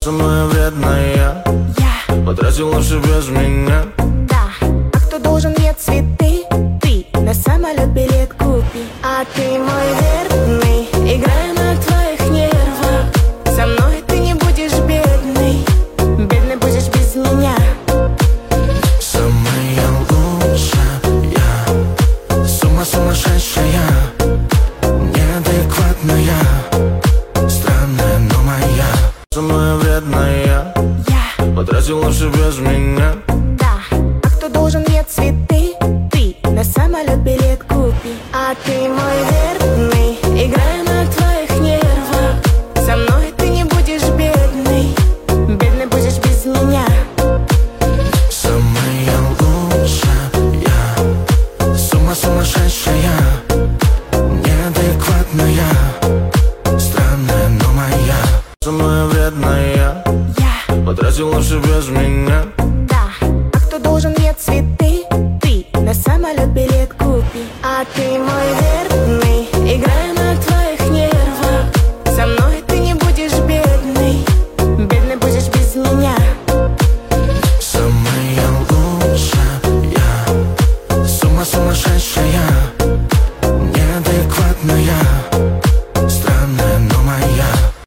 Самая вредная, потратил лучше без меня. Да, а кто должен мне цветы? Ты на самолет билет купи. А ты мой верный, играй на твоих нервах. Со мной ты не будешь бедный, бедный будешь без меня. Самая лучшая, сумасшедшая, неадекватная, странная, но моя. Самая вредная, потратил лучше без меня. Да, а кто должен мне цветы? Ты на самолет билет купи. А ты мой верный, играй на твоих нервах. Со мной ты не будешь бедный, бедный будешь без меня. Самая лучшая, сумасшедшая, неадекватная, странная, но моя. Самая вредная, потратил лучше без меня. Да, а кто должен мне цветы? Ты на самолет билет купи. А ты мой верный.